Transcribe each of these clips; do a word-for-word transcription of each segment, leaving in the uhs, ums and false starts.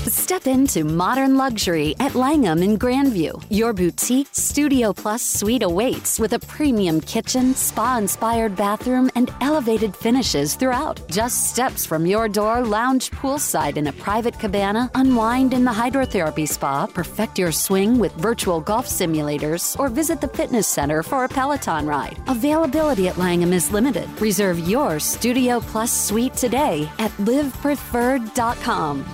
Step into modern luxury at Langham in Grandview. Your boutique Studio Plus suite awaits with a premium kitchen, spa-inspired bathroom, and elevated finishes throughout. Just steps from your door, lounge poolside in a private cabana, unwind in the hydrotherapy spa, perfect your swing with virtual golf simulators, or visit the fitness center for a Peloton ride. Availability at Langham is limited. Reserve your Studio Plus suite today at live preferred dot com.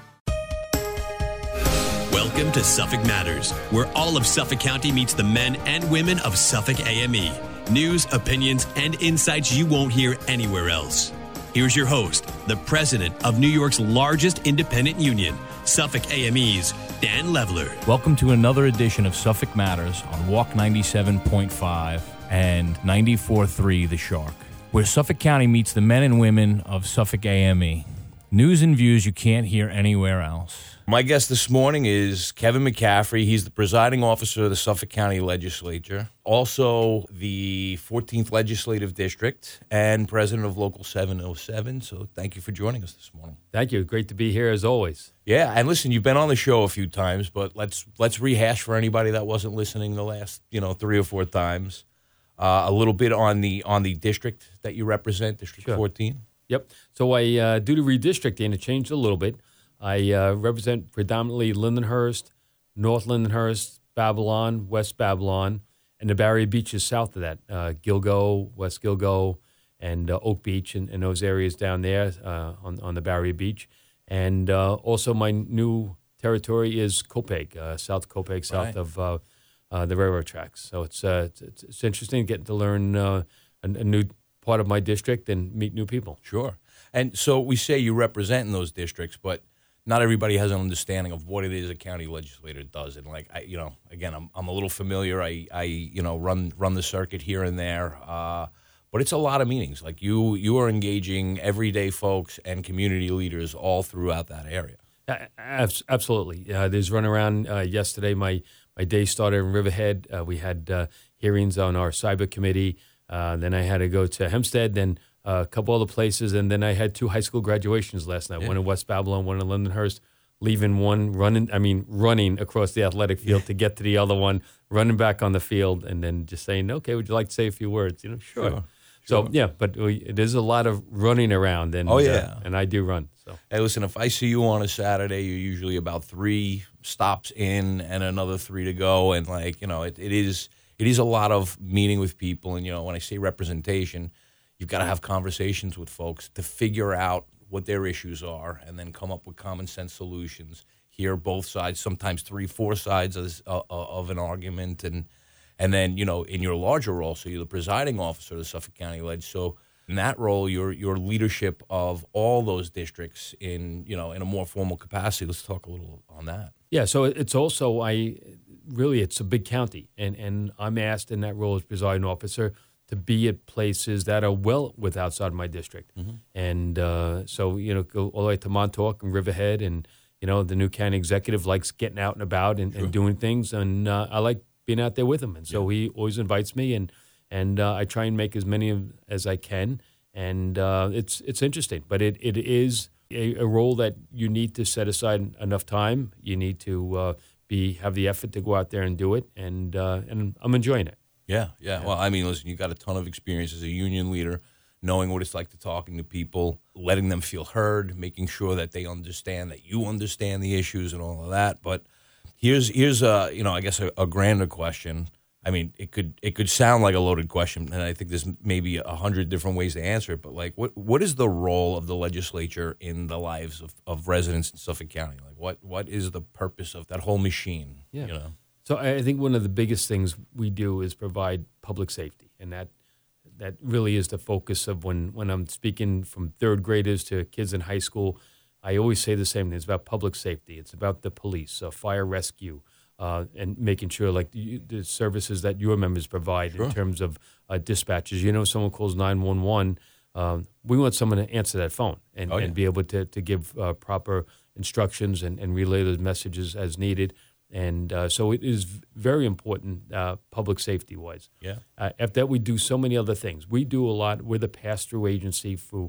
Welcome to Suffolk Matters, where all of Suffolk County meets the men and women of Suffolk A M E. News, opinions, and insights you won't hear anywhere else. Here's your host, the president of New York's largest independent union, Suffolk A M E's Dan Leveler. Welcome to another edition of Suffolk Matters on Walk ninety-seven point five and ninety-four point three The Shark, where Suffolk County meets the men and women of Suffolk A M E. News and views you can't hear anywhere else. My guest this morning is Kevin McCaffrey. He's the presiding officer of the Suffolk County Legislature, also the fourteenth Legislative District, and president of Local seven oh seven. So thank you for joining us this morning. Thank you. Great to be here as always. Yeah, and listen, you've been on the show a few times, but let's let's rehash for anybody that wasn't listening the last, you know, three or four times. Uh, a little bit on the on the district that you represent, District Sure. fourteen. Yep. So I uh, due to redistricting, it changed a little bit. I uh, represent predominantly Lindenhurst, North Lindenhurst, Babylon, West Babylon, and the Barrier Beaches south of that, uh, Gilgo, West Gilgo, and uh, Oak Beach, and, and those areas down there uh, on, on the Barrier Beach. And uh, also my new territory is Copeg, uh, South Copeg, south Right. of uh, uh, the railroad tracks. So it's, uh, it's, it's interesting getting to learn uh, a, a new part of my district and meet new people. Sure. And so we say you represent in those districts, but not everybody has an understanding of what it is a county legislator does. And like, I, you know, again, I'm I'm a little familiar. I, I you know, run run the circuit here and there. Uh, but it's a lot of meetings. Like you you are engaging everyday folks and community leaders all throughout that area. Uh, abs- absolutely. Uh, there's run around uh, yesterday. My my day started in Riverhead. Uh, we had uh, hearings on our cyber committee. Uh, then I had to go to Hempstead. Then Uh, a couple other places, and then I had two high school graduations last night. Yeah. One in West Babylon, one in Lindenhurst. Leaving one, running. I mean, running across the athletic field yeah. to get to the other one, running back on the field, and then just saying, "Okay, would you like to say a few words?" You know, sure. sure. So sure. yeah, but we, it is a lot of running around, and oh yeah, uh, and I do run. So hey, listen, if I see you on a Saturday, you're usually about three stops in and another three to go, and like you know, it, it is it is a lot of meeting with people, and you know, when I say representation, you've got to have conversations with folks to figure out what their issues are and then come up with common sense solutions. Hear both sides, sometimes three, four sides of, uh, of an argument. And and then, you know, in your larger role, so you're the presiding officer of the Suffolk County Ledge. So in that role, your your leadership of all those districts in, you know, in a more formal capacity. Let's talk a little on that. Yeah, so it's also, I really, it's a big county. And, and I'm asked in that role as presiding officer to be at places that are well with outside my district. Mm-hmm. And uh, so, you know, go all the way to Montauk and Riverhead, and, you know, the new county executive likes getting out and about and, sure. and doing things, and uh, I like being out there with him. And so yeah. he always invites me, and and uh, I try and make as many of, as I can, and uh, it's it's interesting. But it, it is a, a role that you need to set aside enough time. You need to uh, be have the effort to go out there and do it, and uh, and I'm enjoying it. Yeah, yeah. Well, I mean, listen, you got a ton of experience as a union leader, knowing what it's like to talking to people, letting them feel heard, making sure that they understand that you understand the issues and all of that. But here's here's a you know I guess a, a grander question. I mean, it could it could sound like a loaded question, and I think there's maybe a hundred different ways to answer it. But like, what what is the role of the legislature in the lives of, of residents in Suffolk County? Like, what what is the purpose of that whole machine? Yeah. You know. So I think one of the biggest things we do is provide public safety, and that that really is the focus of when, when I'm speaking from third graders to kids in high school. I always say the same thing. It's about public safety. It's about the police, uh, fire rescue, uh, and making sure like the, the services that your members provide sure. in terms of uh, dispatches. You know, someone calls nine one one, um, we want someone to answer that phone and, oh, yeah. and be able to, to give uh, proper instructions and, and relay those messages as needed. And uh, so it is very important, uh, public safety-wise. Yeah. Uh, after that, we do so many other things. We do a lot. We're the pass-through agency for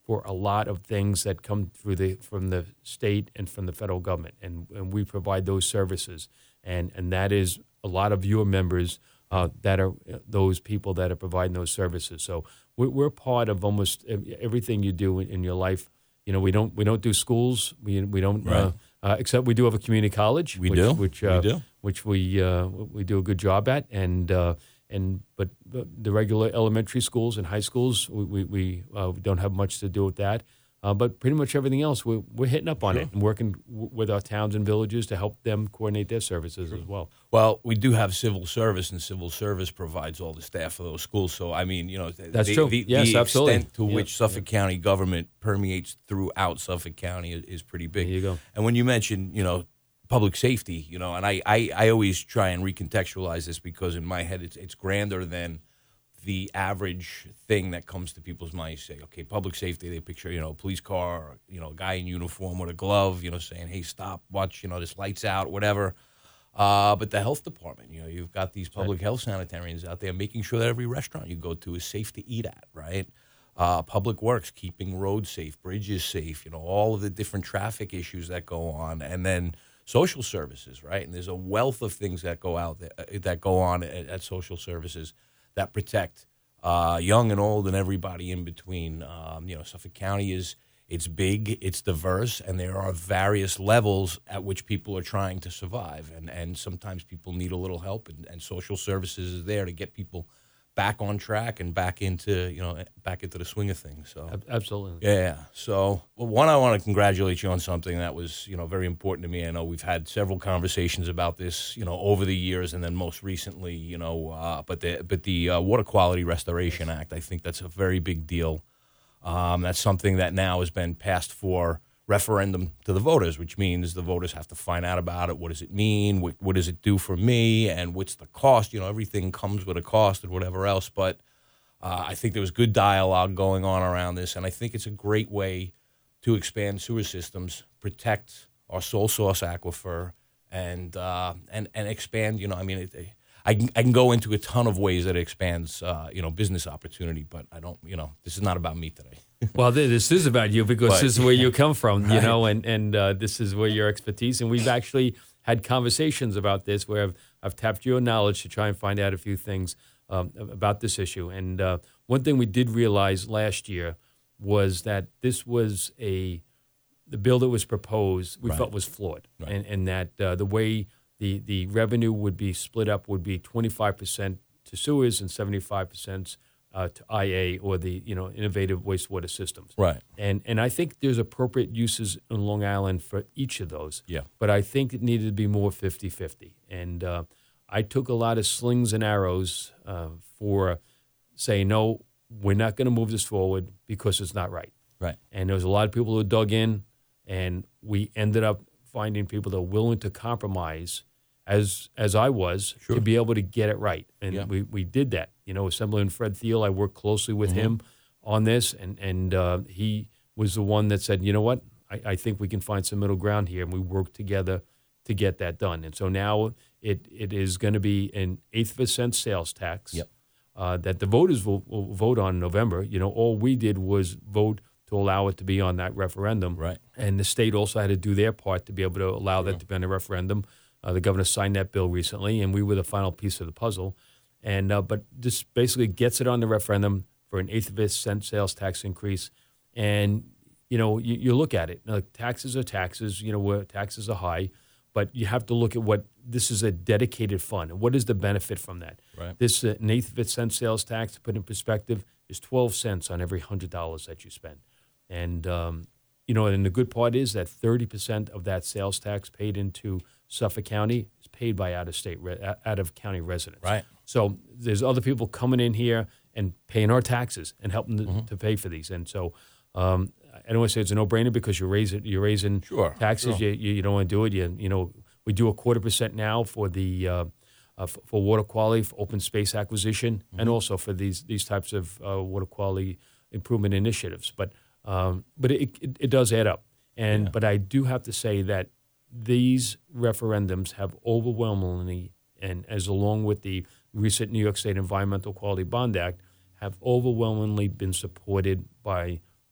for a lot of things that come through the from the state and from the federal government, and, and we provide those services, and and that is a lot of your members uh, that are those people that are providing those services. So we're, we're part of almost everything you do in, in your life. You know, we don't we don't do schools. We we don't Right. uh, uh, except we do have a community college. We which, do. which uh, We do. which we uh, we do a good job at, and. Uh, And but the regular elementary schools and high schools, we we, we uh, don't have much to do with that. Uh, but pretty much everything else, we're, we're hitting up on Sure. it and working w- with our towns and villages to help them coordinate their services as well. Well, we do have civil service, and civil service provides all the staff for those schools. So, I mean, you know, th- That's the, true. the, Yes, the absolutely. extent to Yeah, which Suffolk County government permeates throughout Suffolk County is, is pretty big. There you go. And when you mention, you know, public safety, you know, and I, I, I always try and recontextualize this because in my head it's it's grander than the average thing that comes to people's minds. You say, okay, public safety, they picture, you know, a police car, or, you know, a guy in uniform with a glove, you know, saying, hey, stop, watch, you know, this light's out, whatever. Uh, but the health department, you know, you've got these public health sanitarians out there making sure that every restaurant you go to is safe to eat at, right? Uh, public works, keeping roads safe, bridges safe, you know, all of the different traffic issues that go on. And then social services, right? And there's a wealth of things that go out there, that go on at, at social services that protect uh, young and old and everybody in between. Um, you know, Suffolk County is it's big, it's diverse, and there are various levels at which people are trying to survive. And and sometimes people need a little help, and, and social services is there to get people back on track and back into you know back into the swing of things. So Ab- Absolutely. yeah. So, well, one, I want to congratulate you on something that was, you know, very important to me. I know we've had several conversations about this, you know, over the years, and then most recently, you know, uh, but the but the uh, Water Quality Restoration Act. I think that's a very big deal. Um, that's something that now has been passed for referendum to the voters, which means the voters have to find out about it. What does it mean? What, what does it do for me? And what's the cost? You know, everything comes with a cost and whatever else, but. Uh, I think there was good dialogue going on around this, and I think it's a great way to expand sewer systems, protect our sole source aquifer, and uh, and and expand. You know, I mean, it, I can I can go into a ton of ways that it expands, uh, you know, business opportunity. But I don't, you know, this is not about me today. Well, th- this is about you because But- this is where you come from, you Right. know, and and uh, this is where your expertise. And we've actually had conversations about this where I've, I've tapped your knowledge to try and find out a few things um, about this issue. And uh, one thing we did realize last year was that this was a the bill that was proposed we Right. felt was flawed, Right. and and that uh, the way the the revenue would be split up would be twenty-five percent to sewers and seventy-five percent uh, to I A, or the you know innovative wastewater systems. Right. And and I think there's appropriate uses in Long Island for each of those. Yeah. But I think it needed to be more fifty-fifty. And uh, I took a lot of slings and arrows uh, for saying, no, we're not going to move this forward because it's not right. Right. And there was a lot of people who dug in, and we ended up finding people that were willing to compromise, as as I was, Sure. to be able to get it right. And Yeah. we, we did that. You know, Assemblyman Fred Thiel, I worked closely with him on this, and, and uh, he was the one that said, you know what, I, I think we can find some middle ground here, and we worked together to get that done. And so now it it is going to be an eighth of a cent sales tax Yep. uh, that the voters will, will vote on in November. You know, all we did was vote to allow it to be on that referendum. Right. And the state also had to do their part to be able to allow that to be on the referendum. Uh, the governor signed that bill recently, and we were the final piece of the puzzle. And uh, but this basically gets it on the referendum for an eighth of a cent sales tax increase. And you know, you, you look at it. Like, taxes are taxes. You know, where taxes are high, but you have to look at what this is a dedicated fund. What is the benefit from that? Right. This uh, an eighth of a cent sales tax, to put in perspective, is twelve cents on every hundred dollars that you spend. And um, you know, and the good part is that thirty percent of that sales tax paid into Suffolk County is paid by out-of-state, re- out of county residents. Right. So there's other people coming in here and paying our taxes and helping to, to pay for these. And so um, I don't want to say it's a no-brainer because you're raising you're raising Sure, taxes. sure. You, you you don't want to do it. You you know we do a quarter percent now for the uh, uh, for, for water quality, for open space acquisition, and also for these these types of uh, water quality improvement initiatives. But um, but it, it it does add up. And but I do have to say that these referendums have overwhelmingly, and as along with the recent New York State Environmental Quality Bond Act, have overwhelmingly been supported by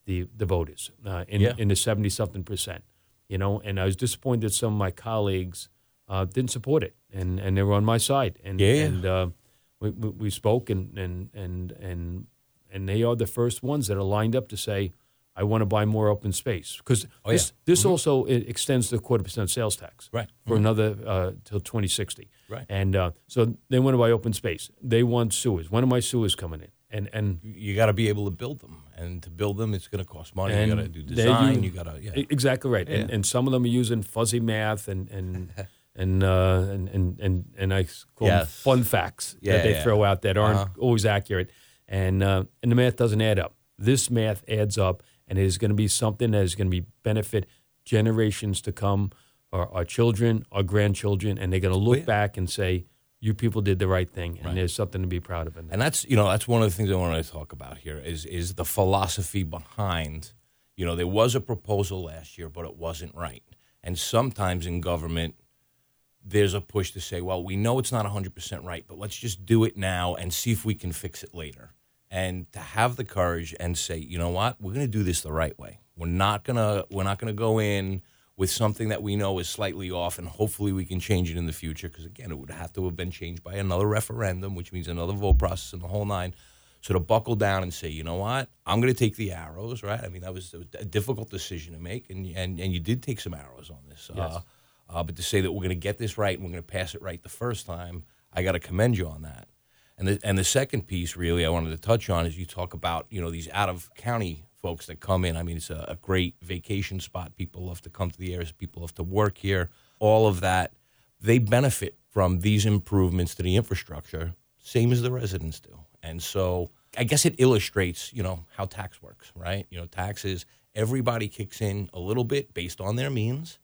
the the voters uh, in Yeah. in the seventy something percent. You know, and I was disappointed some of my colleagues uh, didn't support it, and, and they were on my side. And Yeah. and uh, we, we we spoke, and and and and and they are the first ones that are lined up to say, I want to buy more open space, because Oh, this yeah. this Mhm. also it extends the quarter percent sales tax Right. for Mhm. another uh, till twenty sixty. Right. And uh, so they want to buy open space. They want sewers. When are my sewers coming in? And and You got to be able to build them, and to build them, it's going to cost money. And you got to do they design. use- you got to yeah. E- Exactly right. And Yeah. and some of them are using fuzzy math and and and, uh, and and and and I call them Yes. fun facts Yeah, that they yeah. throw out that aren't Uh-huh. always accurate, and uh, and the math doesn't add up. This math adds up, and it is going to be something that is going to be benefit generations to come, our, our children, our grandchildren, and they're going to look yeah. back and say, "You people did the right thing," and Right. there's something to be proud of in that. And that's you know that's one of the things I wanted to talk about here is is the philosophy behind. You know, there was a proposal last year, but it wasn't right. And sometimes in government, there's a push to say, well, we know it's not one hundred percent right, but let's just do it now and see if we can fix it later. And to have the courage and say, you know what, we're going to do this the right way. We're not gonna we're not gonna go in with something that we know is slightly off, and hopefully we can change it in the future. Because again, it would have to have been changed by another referendum, which means another vote process and the whole nine. So to buckle down and say, you know what, I'm going to take the arrows, right? I mean, that was a difficult decision to make, and and, and you did take some arrows on this. Yes. Uh, uh, but to say that we're going to get this right and we're going to pass it right the first time, I got to commend you on that. And the, and the second piece, really, I wanted to touch on is you talk about, you know, these out-of-county folks that come in. I mean, it's a, a great vacation spot. People love to come to the area. People love to work here. All of that, they benefit from these improvements to the infrastructure, same as the residents do. And so I guess it illustrates, you know, how tax works, right? You know, taxes, everybody kicks in a little bit based on their means.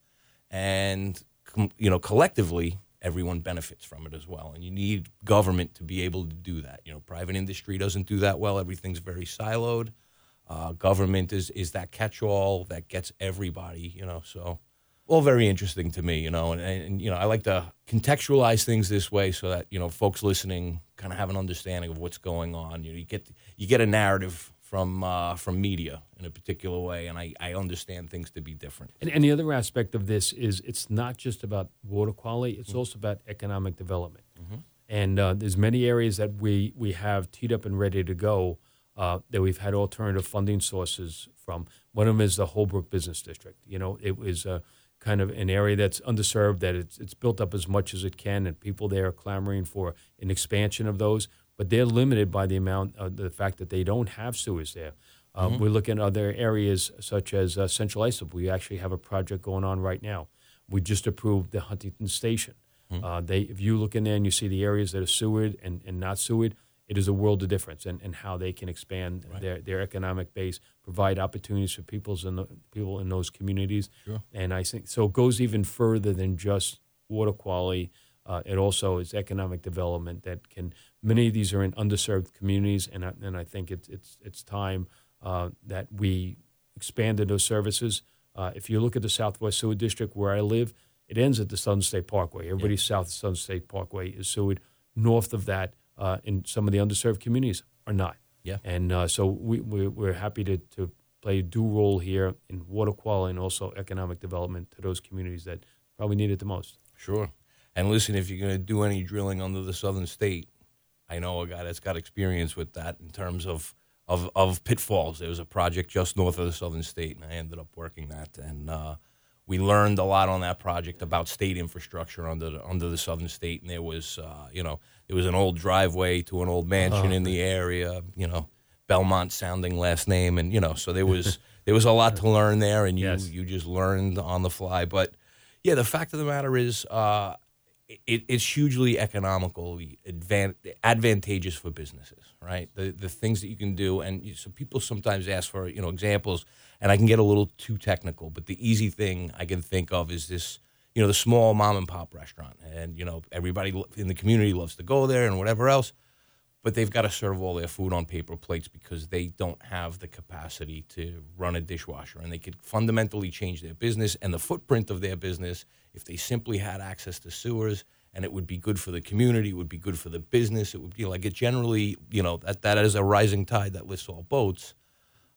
And, com- you know, collectively, everyone benefits from it as well. And you need government to be able to do that. You know, private industry doesn't do that well. Everything's very siloed. Uh, government is, is that catch-all that gets everybody, you know, so all very interesting to me, you know, and, and, you know, I like to contextualize things this way so that, you know, folks listening kind of have an understanding of what's going on. You know, you get, you get a narrative from uh, from media in a particular way, and I, I understand things to be different. And, and the other aspect of this is it's not just about water quality, it's mm-hmm. also about economic development. Mm-hmm. And uh, there's many areas that we, we have teed up and ready to go uh, that we've had alternative funding sources from. One of them is the Holbrook Business District. You know, it was uh, kind of an area that's underserved, that it's, it's built up as much as it can, and people there are clamoring for an expansion of those. But they're limited by the amount of the fact that they don't have sewers there. Um, mm-hmm. We look at other areas such as uh, Central Islip. We actually have a project going on right now. We just approved the Huntington Station. Mm-hmm. Uh, they, if you look in there and you see the areas that are sewered and, and not sewered, it is a world of difference in, in how they can expand right. their, their economic base, provide opportunities for people's in the, people in those communities. Sure. And I think so it goes even further than just water quality. Uh, it also is economic development that can. Many of these are in underserved communities, and I, and I think it's it's it's time uh, that we expanded those services. Uh, if you look at the Southwest Sewer District where I live, it ends at the Southern State Parkway. Everybody yeah. south of Southern State Parkway is sewered. North of that, uh, in some of the underserved communities, are not. Yeah. And uh, so we, we we're happy to to play a dual role here in water quality and also economic development to those communities that probably need it the most. Sure. And listen, if you're going to do any drilling under the Southern State, I know a guy that's got experience with that in terms of, of, of pitfalls. There was a project just north of the Southern State, and I ended up working that. And uh, we learned a lot on that project about state infrastructure under the, under the Southern State. And there was, uh, you know, there was an old driveway to an old mansion oh, in the area, you know, Belmont sounding last name. And, you know, so there was there was a lot to learn there, and you, yes. you just learned on the fly. But, yeah, the fact of the matter is uh, – It, it's hugely economically advan- advantageous for businesses, right? The the things that you can do, and you, so people sometimes ask for you know examples, and I can get a little too technical. But the easy thing I can think of is this, you know, the small mom and pop restaurant, and you know everybody in the community loves to go there and whatever else, but they've got to serve all their food on paper plates because they don't have the capacity to run a dishwasher, and they could fundamentally change their business and the footprint of their business if they simply had access to sewers, and it would be good for the community, it would be good for the business, it would be like it generally, you know, that, that is a rising tide that lifts all boats.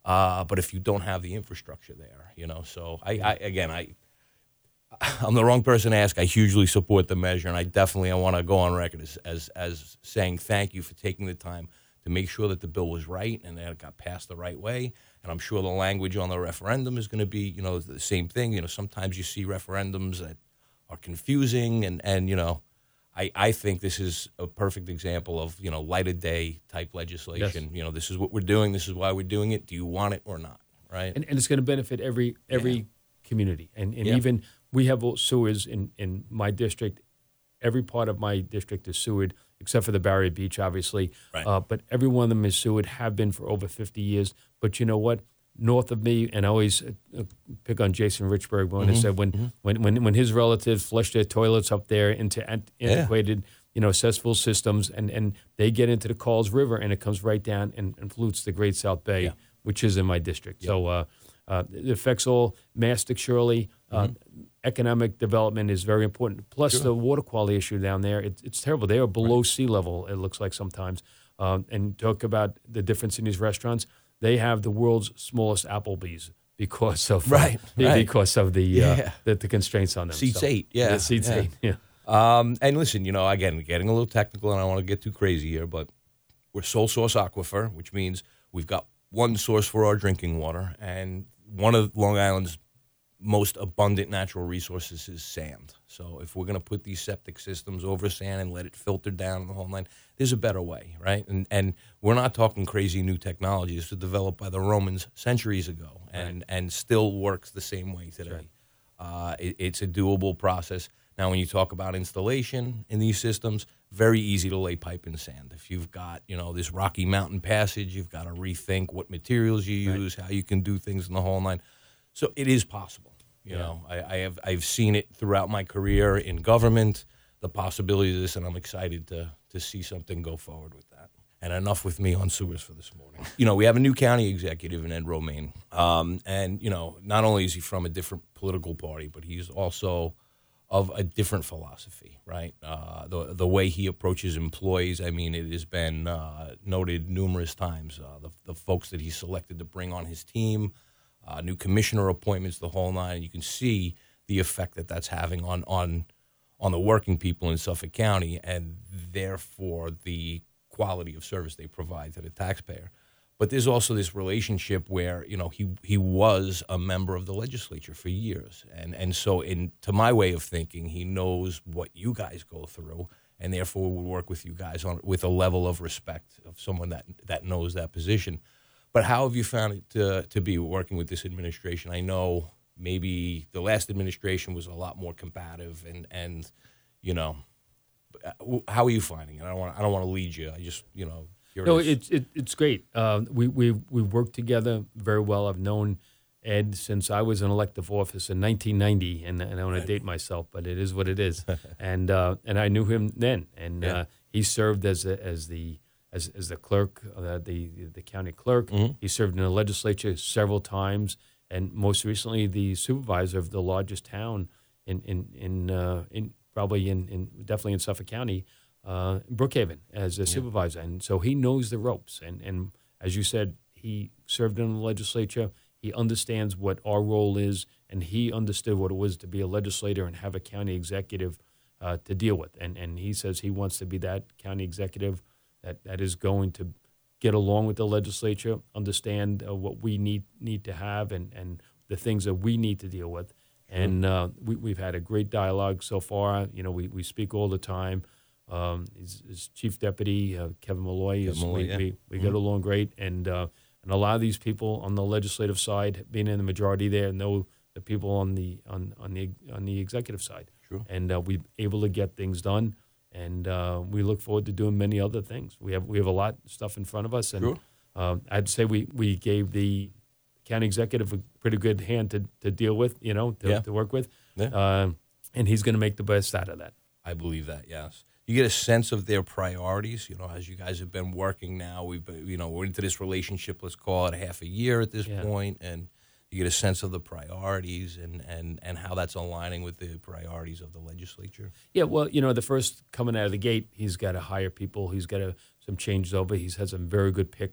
Uh, but if you don't have the infrastructure there, you know, so I, I again, I, I'm the wrong person to ask. I hugely support the measure, and I definitely I want to go on record as, as as saying thank you for taking the time to make sure that the bill was right and that it got passed the right way. And I'm sure the language on the referendum is going to be, you know, the same thing. You know, sometimes you see referendums that are confusing, and, and you know, I, I think this is a perfect example of, you know, light of day type legislation. Yes. You know, this is what we're doing. This is why we're doing it. Do you want it or not? Right. And, and it's going to benefit every every yeah. community. And, and yeah. even we have sewers in, in my district. Every part of my district is sewered, except for the Barrier Beach, obviously. Right. Uh, but every one of them is sewered, have been for over fifty years. But you know what? North of me, and I always uh, pick on Jason Richburg when mm-hmm. he said when, mm-hmm. when when when his relatives flush their toilets up there into ant- antiquated, yeah. you know, cesspool systems, and, and they get into the Calls River, and it comes right down and, and pollutes the Great South Bay, yeah. which is in my district. Yeah. So uh, uh, it affects all Mastic, Shirley. Uh, mm-hmm. Economic development is very important. Plus sure. the water quality issue down there, it, it's terrible. They are below right. sea level, it looks like sometimes. Um, and talk about the difference in these restaurants. They have the world's smallest Applebee's because of right, uh, right. because of the, yeah. uh, the the constraints on them. Seats so, eight, yeah, yeah seats yeah. eight, yeah. Um, and listen, you know, again, getting a little technical, and I don't want to get too crazy here, but we're sole source aquifer, which means we've got one source for our drinking water, and one of Long Island's most abundant natural resources is sand. So if we're going to put these septic systems over sand and let it filter down the whole line, there's a better way, right? And and we're not talking crazy new technology. This was developed by the Romans centuries ago, and, right. and still works the same way today. Right. Uh, it, it's a doable process. Now, when you talk about installation in these systems, very easy to lay pipe in sand. If you've got, you know, this Rocky Mountain passage, you've got to rethink what materials you use, right. how you can do things in the whole line. So it is possible. You yeah. know, I, I have I've seen it throughout my career in government, the possibility of this, and I'm excited to to see something go forward with that. And enough with me on sewers for this morning. You know, we have a new county executive in Ed Romaine, um, and you know, not only is he from a different political party, but he's also of a different philosophy, right? Uh, the the way he approaches employees, I mean, it has been uh, noted numerous times. Uh, the the folks that he selected to bring on his team. Uh, new commissioner appointments, the whole nine. You can see the effect that that's having on on on the working people in Suffolk County, and therefore the quality of service they provide to the taxpayer. But there's also this relationship where, you know, he he was a member of the legislature for years, and and so in to my way of thinking, he knows what you guys go through, and therefore would work with you guys on with a level of respect of someone that that knows that position. But how have you found it to, to be working with this administration? I know maybe the last administration was a lot more combative, and, and you know, how are you finding it? I don't want I don't want to lead you. I just you know. Curious. No, it's it, it's great. Uh, we we we worked together very well. I've known Ed since I was in elective office in nineteen ninety, and, and I want to date myself, but it is what it is. and uh, and I knew him then, and yeah. uh, he served as a, as the As, as the clerk, uh, the the county clerk. Mm-hmm. He served in the legislature several times, and most recently the supervisor of the largest town in in in, uh, in probably in, in definitely in Suffolk County, uh, Brookhaven, as a yeah. supervisor. And so he knows the ropes. And and as you said, he served in the legislature. He understands what our role is, and he understood what it was to be a legislator and have a county executive uh, to deal with. And and he says he wants to be that county executive that, that is going to get along with the legislature, understand uh, what we need need to have, and, and the things that we need to deal with. And uh, we, we've had a great dialogue so far. You know, we, we speak all the time. Um, his, his chief deputy, uh, Kevin Malloy, is, Malloy we, yeah. we, we mm-hmm. get along great. And uh, and a lot of these people on the legislative side, being in the majority there, know the people on the on, on the on the executive side. Sure. And uh, we're able to get things done. And uh, we look forward to doing many other things. We have we have a lot of stuff in front of us, and sure. um, I'd say we, we gave the county executive a pretty good hand to, to deal with, you know, to, yeah. to work with, yeah. uh, and he's going to make the best out of that. I believe that, yes. You get a sense of their priorities, you know, as you guys have been working now. We've been, you know, we're into this relationship. Let's call it a half a year at this yeah. point, and you get a sense of the priorities and, and, and how that's aligning with the priorities of the legislature. Yeah, well, you know, the first coming out of the gate, he's got to hire people. He's got to some changes over. He's had some very good picks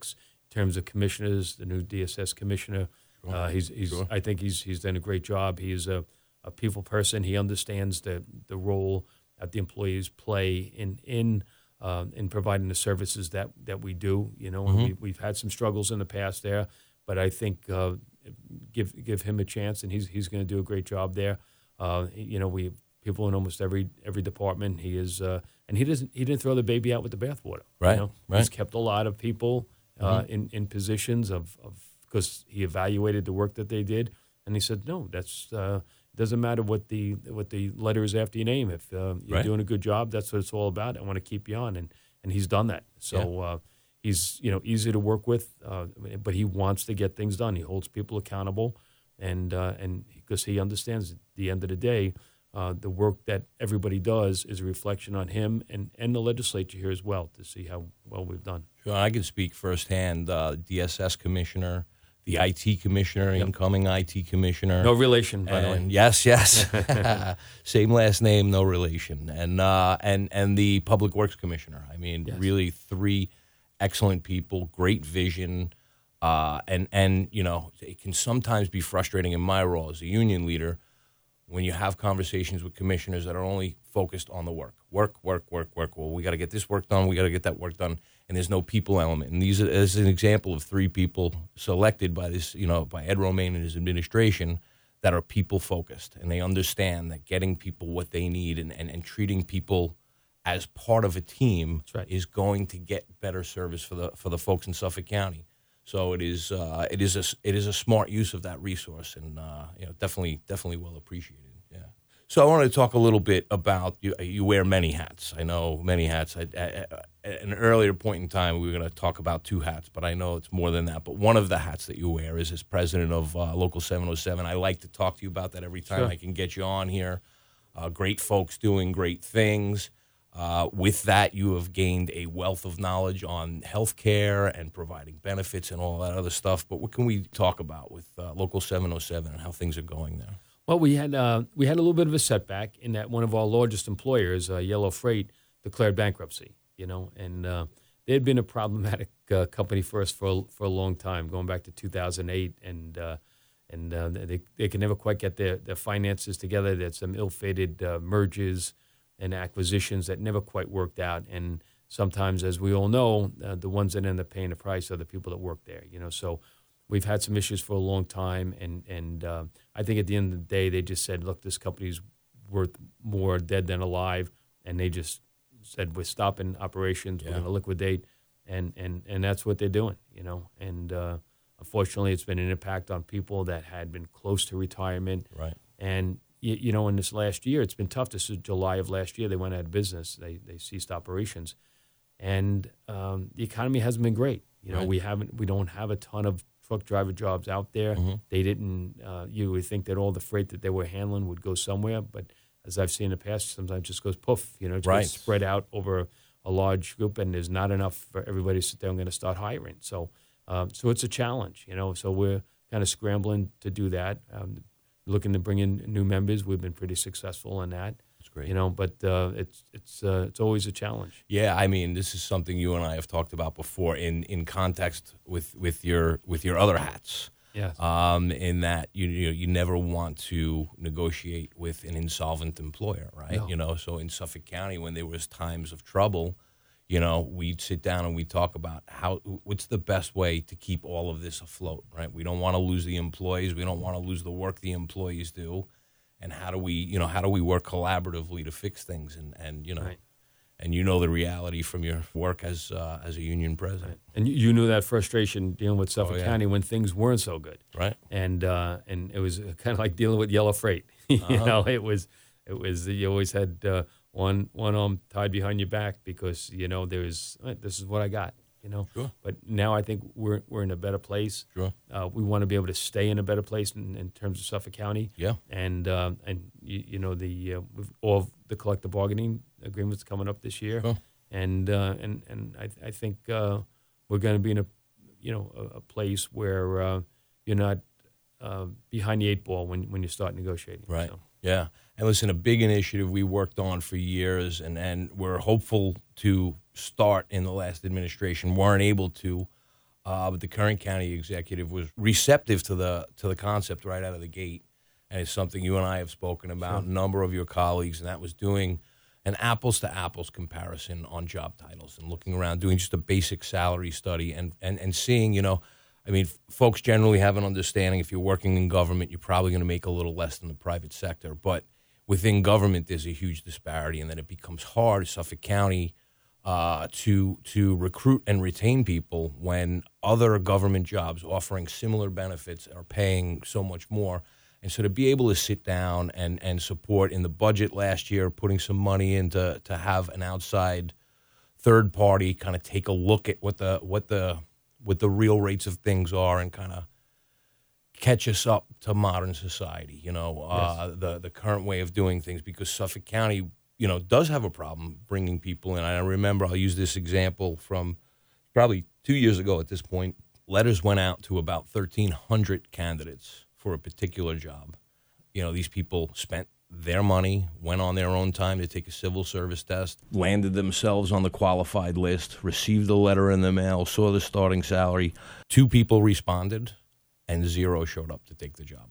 terms of commissioners, the new D S S commissioner. Sure. Uh, he's, he's Sure. I think he's he's done a great job. He's a, a people person. He understands the the role that the employees play in in uh, in providing the services that, that we do. You know, Mm-hmm. and we, we've had some struggles in the past there, but I think uh, give give him a chance, and he's he's going to do a great job there. Uh, you know, we people in almost every every department. He is, uh, and he doesn't he didn't throw the baby out with the bathwater. Right, You know? right. He's kept a lot of people uh, in in positions of because he evaluated the work that they did, and he said, no, that's. Uh, Doesn't matter what the what the letter is after your name. If uh, you're Right. doing a good job, that's what it's all about. I want to keep you on, and, and he's done that. So Yeah. uh, he's you know easy to work with, uh, but he wants to get things done. He holds people accountable, and uh, and because he understands at the end of the day, uh, the work that everybody does is a reflection on him and, and the legislature here as well to see how well we've done. Sure, I can speak firsthand. Uh, D S S commissioner, the I T commissioner, incoming I T commissioner. No relation, by the way. And yes, yes, same last name, no relation, and uh, and and the Public Works Commissioner. I mean, Yes. really three excellent people, great vision, uh, and and you know it can sometimes be frustrating in my role as a union leader when you have conversations with commissioners that are only focused on the work, work, work, work, work. Well, we got to get this work done. We got to get that work done, and there's no people element. And these are as an example of three people selected by this, you know, by Ed Romaine and his administration that are people focused, and they understand that getting people what they need and, and, and treating people as part of a team That's right. is going to get better service for the for the folks in Suffolk County. So it is uh, it is a it is a smart use of that resource, and uh, you know definitely definitely well appreciated. Yeah. So I wanted to talk a little bit about you. You wear many hats. I know many hats. I, I, at an earlier point in time, we were going to talk about two hats, but I know it's more than that. But one of the hats that you wear is as president of uh, Local seven oh seven. I like to talk to you about that every time Sure. I can get you on here. Uh, great folks doing great things. Uh, with that, you have gained a wealth of knowledge on healthcare and providing benefits and all that other stuff. But what can we talk about with uh, Local seven oh seven and how things are going there? Well, we had uh, we had a little bit of a setback in that one of our largest employers, uh, Yellow Freight, declared bankruptcy. You know, and uh, they had been a problematic uh, company for us for a, for a long time, going back to two thousand eight, and uh, and uh, they they could never quite get their, their finances together. They had some ill-fated uh, mergers and acquisitions that never quite worked out. And sometimes, as we all know, uh, the ones that end up paying the price are the people that work there. You know, so we've had some issues for a long time, and and uh, I think at the end of the day, they just said, look, this company's worth more dead than alive, and they just said, we're stopping operations, Yeah. we're going to liquidate, and, and, and that's what they're doing, you know. And uh, unfortunately, it's been an impact on people that had been close to retirement. Right. And, you, you know, in this last year, it's been tough. This is July of last year. They went out of business. They they ceased operations. And um, the economy hasn't been great. You know, Right. we haven't, we don't have a ton of truck driver jobs out there. Mm-hmm. They didn't, uh, you would think that all the freight that they were handling would go somewhere, but as I've seen in the past, sometimes it just goes poof, you know, it Right. gets spread out over a large group, and there's not enough for everybody to sit there and going to start hiring. So, um, so it's a challenge, you know, so we're kind of scrambling to do that. Um, looking to bring in new members. We've been pretty successful in that. That's great. You know, but uh, it's it's uh, it's always a challenge. Yeah, I mean, this is something you and I have talked about before in, in context with, with your with your other hats. Yes. Um, in that you you, know, you never want to negotiate with an insolvent employer, right? No. You know, so in Suffolk County, when there was times of trouble, you know, we'd sit down and we'd talk about how what's the best way to keep all of this afloat, right? We don't want to lose the employees. We don't want to lose the work the employees do. And how do we, you know, how do we work collaboratively to fix things? And, and you know, Right. and you know the reality from your work as uh, as a union president, And you, you knew that frustration dealing with Suffolk Oh, yeah. County when things weren't so good. right? and uh, and it was kind of like dealing with Yellow Freight. you Uh-huh. know, it was it was you always had uh, one one arm tied behind your back because you know there's eh, this is what I got. You know, Sure. but now I think we're we're in a better place. Sure. Uh, we want to be able to stay in a better place in, in terms of Suffolk County. Yeah. And uh, and you, you know the uh, with all of the collective bargaining agreements coming up this year, Sure. and uh, and and I I think uh, we're going to be in a you know a, a place where uh, you're not uh, behind the eight ball when when you start negotiating. Right. So, Yeah. And listen, a big initiative we worked on for years, and, and we're hopeful to start in the last administration, weren't able to, Uh, but the current county executive was receptive to the to the concept right out of the gate, and it's something you and I have spoken about. Sure. A number of your colleagues, and that was doing an apples to apples comparison on job titles and looking around, doing just a basic salary study, and and and seeing, you know, I mean, f- folks generally have an understanding. If you're working in government, you're probably going to make a little less than the private sector, but within government, there's a huge disparity, and then it becomes hard. Suffolk County. Uh, to to recruit and retain people when other government jobs offering similar benefits are paying so much more. And so to be able to sit down and, and support in the budget last year, putting some money in to, to have an outside third party kind of take a look at what the what the what the real rates of things are and kind of catch us up to modern society, you know, uh, yes. the the current way of doing things, because Suffolk County, you know, does have a problem bringing people in. I remember, I'll use this example from probably two years ago at this point. Letters went out to about thirteen hundred candidates for a particular job. You know, these people spent their money, went on their own time to take a civil service test, landed themselves on the qualified list, received a letter in the mail, saw the starting salary. Two people responded, and zero showed up to take the job.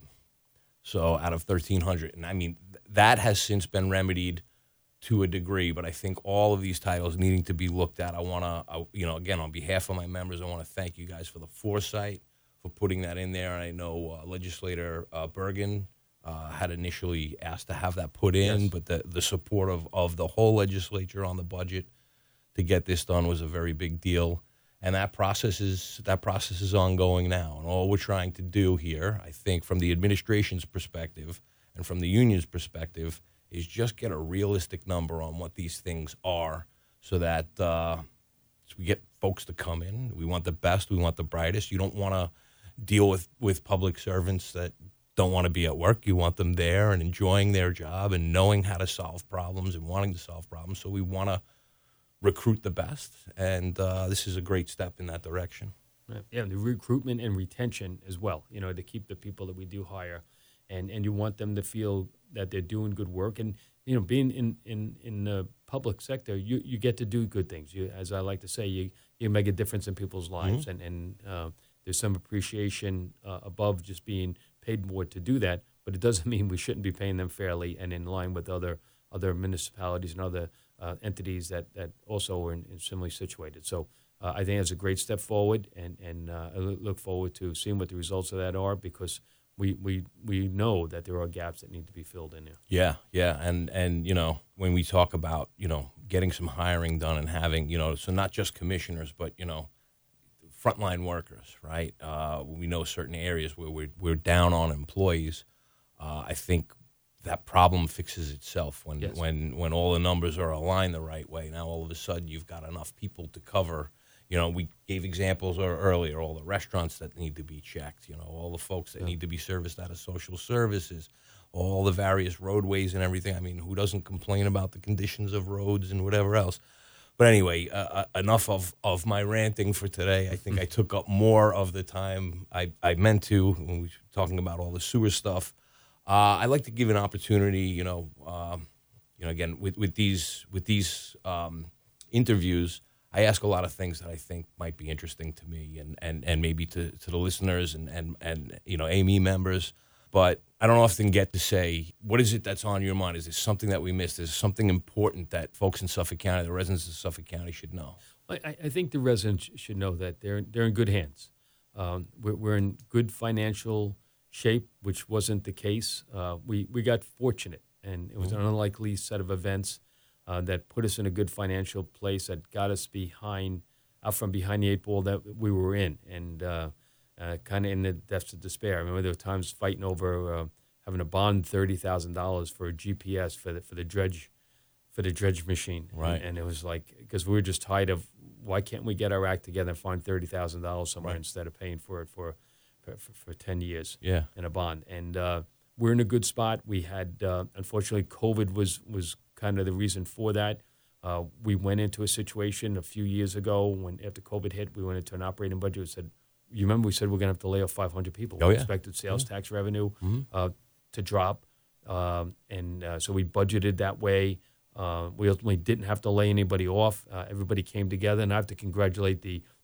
So out of thirteen hundred, and I mean, that has since been remedied to a degree, but I think all of these titles needing to be looked at. I want to, you know, again, on behalf of my members, I want to thank you guys for the foresight, for putting that in there. And I know uh, Legislator uh, Bergen uh, had initially asked to have that put in, yes. but the, the support of, of the whole legislature on the budget to get this done was a very big deal. And that process is that process is ongoing now. And all we're trying to do here, I think, from the administration's perspective and from the union's perspective, is just get a realistic number on what these things are, so that uh, so we get folks to come in. We want the best. We want the brightest. You don't want to deal with, with public servants that don't want to be at work. You want them there and enjoying their job and knowing how to solve problems and wanting to solve problems. So we want to recruit the best, and uh, this is a great step in that direction. Right. Yeah, the recruitment and retention as well, you know, to keep the people that we do hire, and, and you want them to feel that they're doing good work. And, you know, being in, in, in the public sector, you, you get to do good things. You, as I like to say, you, you make a difference in people's lives, mm-hmm. and, and uh, there's some appreciation uh, above just being paid more to do that, but it doesn't mean we shouldn't be paying them fairly and in line with other other municipalities and other uh, entities that, that also are in, in similarly situated. So uh, I think it's a great step forward, and, and uh, I look forward to seeing what the results of that are, because we, we we know that there are gaps that need to be filled in there. Yeah, yeah, and and you know, when we talk about, you know, getting some hiring done and having, you know, so not just commissioners, but, you know, frontline workers, right? Uh, we know certain areas where we're we're down on employees. Uh, I think that problem fixes itself when yes. when when all the numbers are aligned the right way. Now all of a sudden you've got enough people to cover. You know, we gave examples earlier, all the restaurants that need to be checked, you know, all the folks that yeah. need to be serviced out of social services, all the various roadways and everything. I mean, who doesn't complain about the conditions of roads and whatever else? But anyway, uh, enough of, of my ranting for today. I think I took up more of the time I, I meant to when we were talking about all the sewer stuff. Uh, I'd like to give an opportunity, you know, uh, you know, again, with, with these, with these um, interviews, I ask a lot of things that I think might be interesting to me and, and, and maybe to, to the listeners and, and, and, you know, A M E members. But I don't often get to say, what is it that's on your mind? Is there something that we missed? Is there something important that folks in Suffolk County, the residents of Suffolk County, should know? I, I think the residents should know that they're, they're in good hands. Um, we're, we're in good financial shape, which wasn't the case. Uh, we, we got fortunate, and it was an unlikely set of events Uh, that put us in a good financial place, that got us behind, out from behind the eight ball that we were in, and uh, uh, kind of in the depths of despair. I remember there were times fighting over uh, having to bond thirty thousand dollars for a G P S for the for the dredge, for the dredge machine. Right. And, and it was like, because we were just tired of, why can't we get our act together and find thirty thousand dollars somewhere right. instead of paying for it for for, for, for ten years yeah. in a bond. And uh, we're in a good spot. We had, uh, unfortunately, COVID was was kind of the reason for that. Uh, we went into a situation a few years ago when, after COVID hit, we went into an operating budget. We said, you remember we said we're going to have to lay off five hundred people. Oh, we yeah. expected sales yeah. tax revenue mm-hmm. uh, to drop. Um, and uh, so we budgeted that way. Uh, we ultimately didn't have to lay anybody off. Uh, everybody came together, and I have to congratulate the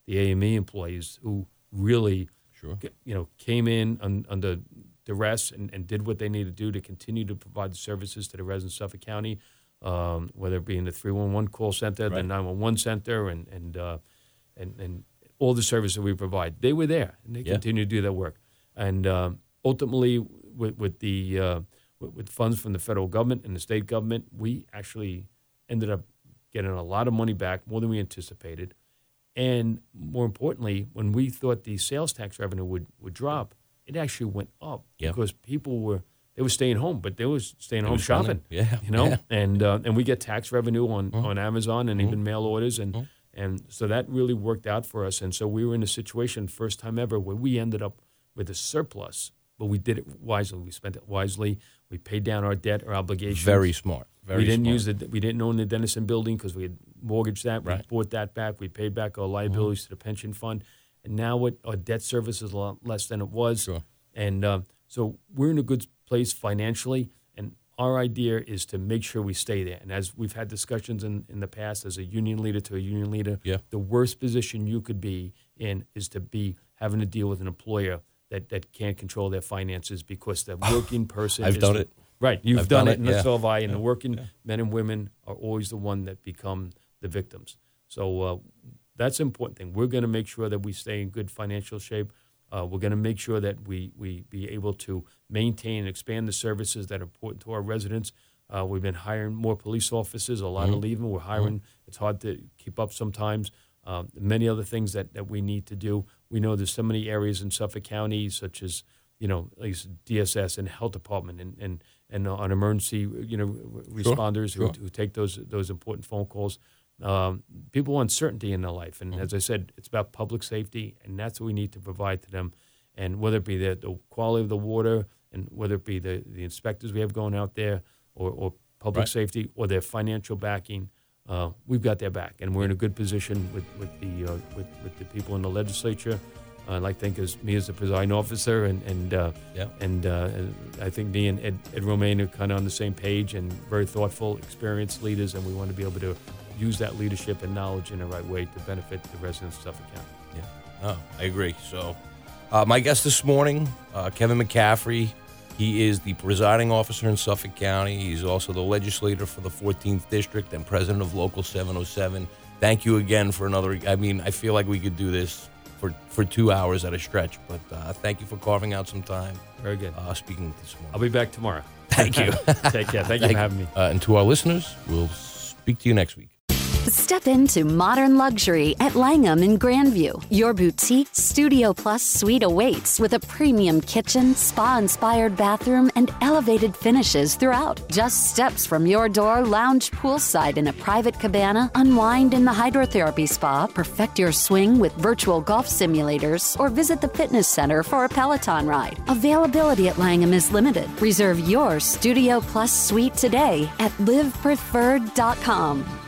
the A M E employees who really, Sure. you know, came in un, under duress and, and did what they needed to do to continue to provide the services to the residents of Suffolk County, um, whether it be in the three one one call center, Right. the nine one one center, and and, uh, and and all the services we provide. They were there, and they Yeah. continue to do that work. And um, ultimately, with, with the uh, with, with funds from the federal government and the state government, we actually ended up getting a lot of money back, more than we anticipated. And more importantly, when we thought the sales tax revenue would, would drop, it actually went up Yeah. because people were they were staying home, but they were staying They home were spending. shopping. Yeah, you know, yeah. and uh, and we get tax revenue on, Mm-hmm. on Amazon and even mail orders, and Mhm. and so that really worked out for us. And so we were in a situation, first time ever, where we ended up with a surplus, but we did it wisely. We spent it wisely. We paid down our debt, our obligations. Very smart. Very we didn't smart. use it. We didn't own the Dennison building because we had mortgaged that. Right. We bought that back. We paid back our liabilities to the pension fund, and now what our debt service is a lot less than it was. Sure. And um, so we're in a good place financially. And our idea is to make sure we stay there. And as we've had discussions in, in the past, as a union leader to a union leader, Yeah. the worst position you could be in is to be having to deal with an employer that, that can't control their finances because the working person. I've is done the- it. Right, you've I've done, done it, it, and yeah. so have I. And the working men and women are always the one that become the victims. So uh, that's an important thing. We're going to make sure that we stay in good financial shape. Uh, we're going to make sure that we we be able to maintain and expand the services that are important to our residents. Uh, we've been hiring more police officers. A lot Mm-hmm. are leaving. We're hiring. It's hard to keep up sometimes. Um, many other things that, that we need to do. We know there's so many areas in Suffolk County, such as you know, like D S S and health department and and and on emergency, you know, responders sure. Who, who take those those important phone calls. Um, people want certainty in their life, and as I said, it's about public safety, and that's what we need to provide to them. And whether it be the, the quality of the water, and whether it be the, the inspectors we have going out there, or, or public Right. safety, or their financial backing, uh, we've got their back, and we're in a good position with with the uh, with, with the people in the legislature. Uh, I'd like to think as me as the presiding officer, and and uh, Yeah. and uh, I think me and Ed, Ed Romaine are kind of on the same page, and very thoughtful, experienced leaders, and we want to be able to use that leadership and knowledge in the right way to benefit the residents of Suffolk County. Yeah, no, I agree. So, uh, my guest this morning, uh, Kevin McCaffrey. He is the presiding officer in Suffolk County. He's also the legislator for the fourteenth District and president of Local seven oh seven. Thank you again for another. I mean, I feel like we could do this for, for two hours at a stretch, but uh, thank you for carving out some time. Very good. Uh, speaking this morning. I'll be back tomorrow. Thank you. Take care. Thank you for having me. Uh, and to our listeners, we'll speak to you next week. Step into modern luxury at Langham in Grandview. Your boutique Studio Plus suite awaits with a premium kitchen, spa-inspired bathroom, and elevated finishes throughout. Just steps from your door, lounge poolside in a private cabana, unwind in the hydrotherapy spa, perfect your swing with virtual golf simulators, or visit the fitness center for a Peloton ride. Availability at Langham is limited. Reserve your Studio Plus suite today at live preferred dot com.